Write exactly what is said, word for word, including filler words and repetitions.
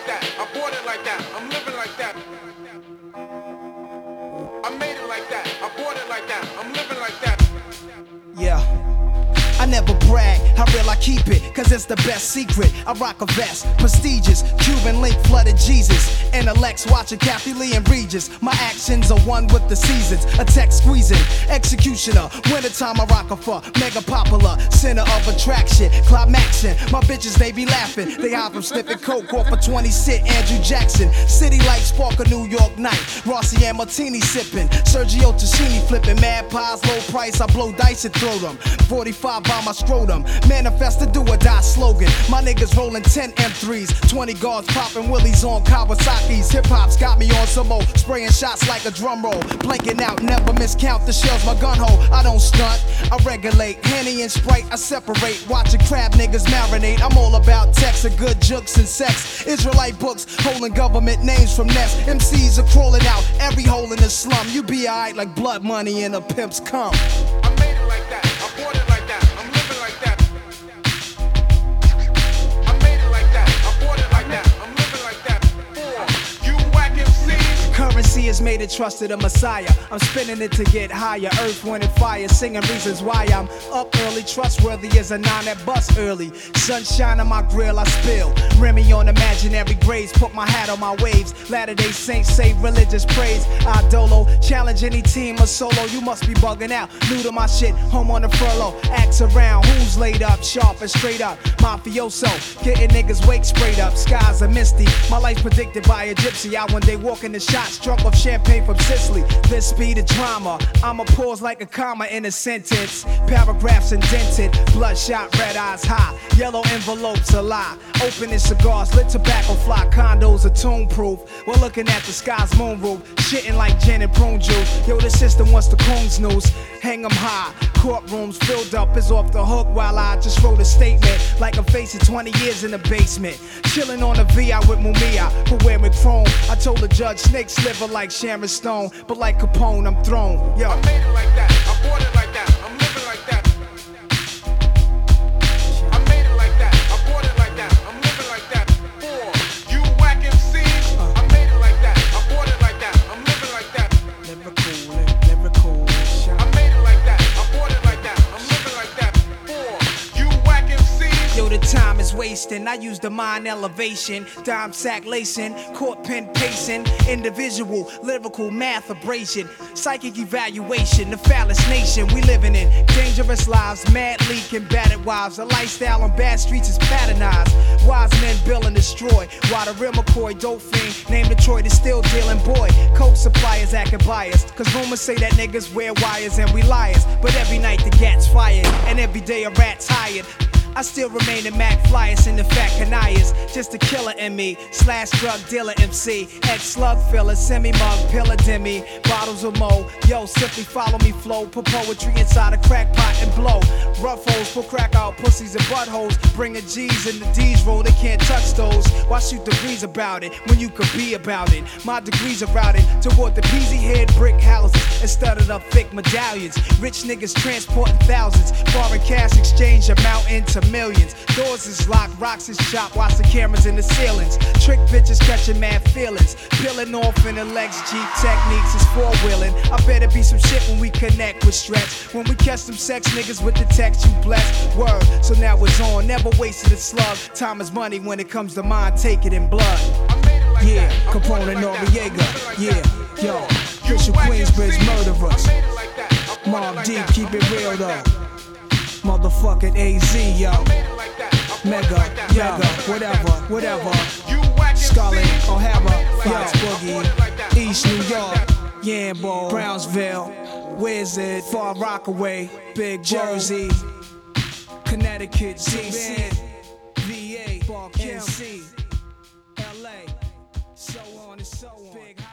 that. I bought it like that. I'm living like that. I made it like that. I bought it like that. I'm living like that. Yeah. I never brag, how real I keep it, cause it's the best secret. I rock a vest, prestigious, Cuban link flooded Jesus. Intellects watching Kathy Lee and Regis. My actions are one with the seasons. A tech squeezing, executioner. Wintertime I rock a for mega popular. Center of attraction, climaxing. My bitches they be laughing. They hide from sniffing coke off a twenty cent Andrew Jackson. City light spark a New York night. Rossi and Martini sipping. Sergio Tacchini flipping. Mad pies, low price. I blow dice and throw them. forty-five by my scrotum. Manifest the do or die slogan. My niggas rolling ten M threes. twenty guards popping willies on Kawasaki's. Hip hop's got me on some more. Spraying shots like a drum roll. Blanking out, never miscount the shells. My gun hole, I don't stunt. I regulate. Henny and Sprite, I separate. Watching crab niggas marinate. I'm all about text and good jokes and sex. Israelite books holding government names from nests. M Cs are crawling out every hole in the slum. You be alright like blood money and a pimp's cum. I made it like that. I bought it like that. I'm living like that. I made it like that. I bought it like that. I'm living like that. Four, you whack M Cs. Currency has made it trusted a messiah. I'm spinning it to get higher. Earth, wind, and fire. Singing reasons why I'm up early. Trustworthy as a nine that bust early. Sunshine on my grill, I spill. Remy on imaginary grades. Put my hat on my waves. Latter-day Saints say religious praise. I dolo. Challenge any team or solo. You must be bugging out. New to my shit. Home on the furlough. Axe around. Who's laid up? Sharp and straight up. Mafioso. Getting niggas wake sprayed up. Skies are misty. My life predicted by a gypsy. I one day walk in the shots. Drunk off champagne from Sicily. This speed of drama. I'ma pause like a comma in a sentence. Paragraphs indented. Bloodshot, red eyes high. Yellow envelopes a lie. Opening cigars, lit tobacco fly. Condos are tomb proof. We're looking at the sky's moon roof. Shitting like gin and prune juice. Yo, the system wants the coon's news. Hang 'em high. Courtrooms filled up is off the hook while I just wrote a statement. Like I'm facing twenty years in the basement. Chilling on a V I with Mumia. For wearing chrome. I told the judge snakes sliver like Sharon Stone. But like Capone, I'm thrown. Yo. I made it like that. I bought it like that. I'm living like that. I made it like that. I bought it like that. I'm living like that. Four, you whack M Cs. I made it like that. I bought it like that. I'm living like that. Lyrical, lyrical. I made it like that. I bought it like that. I'm living like that. Four, you whack M Cs. Yo, the time is wasting. I use the mind elevation. Dime sack lacing. Court pen pacing. Individual, lyrical math abrasion. Psychic evaluation. The phallus nation we living in. Dangerous lives. Mad leaking. Battered wives. A lifestyle on bad streets is patternized. Wise men build and destroy. While the real McCoy, dope fiend. Named Detroit is still dealing boy. Coke suppliers acting biased. Cause rumors say that niggas wear wires and we liars. But every night the gat's fired. And every day a rat's hired. I still remain in Mac flyers in the fat canailles. Just a killer in me, slash drug dealer M C. Ex slug filler, semi mug, pillar demi. Bottles of mo, yo, simply follow me flow. Put poetry inside a crack pot and blow. Rough holes, put crack out pussies and buttholes. Bring a G's and the D's roll, they can't touch those. Why shoot degrees about it when you could be about it? My degrees are routed toward the peasy head brick houses and studded up thick medallions. Rich niggas transporting thousands. Foreign cash exchange amounting to millions. Doors is locked, rocks is chopped, watch the cameras in the ceilings. Trick bitches catching mad feelings. Peeling off in the legs, Jeep techniques is four-wheeling. I better be some shit when we connect with stretch. When we catch them sex niggas with the text, you blessed. Word, so now it's on, never wasted a slug. Time is money when it comes to mind, take it in blood. Yeah, Capone and Noriega. Yeah, yo, Christian Queensbridge murderers. Mob Deep, keep it real though. Motherfucking A Z, yo. Mega, Mega, whatever, whatever. Scarlet, O'Hara, Fox Boogie, East New York, Yambo, Brownsville, Wizard, Far Rockaway, Big Jersey, Connecticut, D C, V A, N C, L A, so on and so on.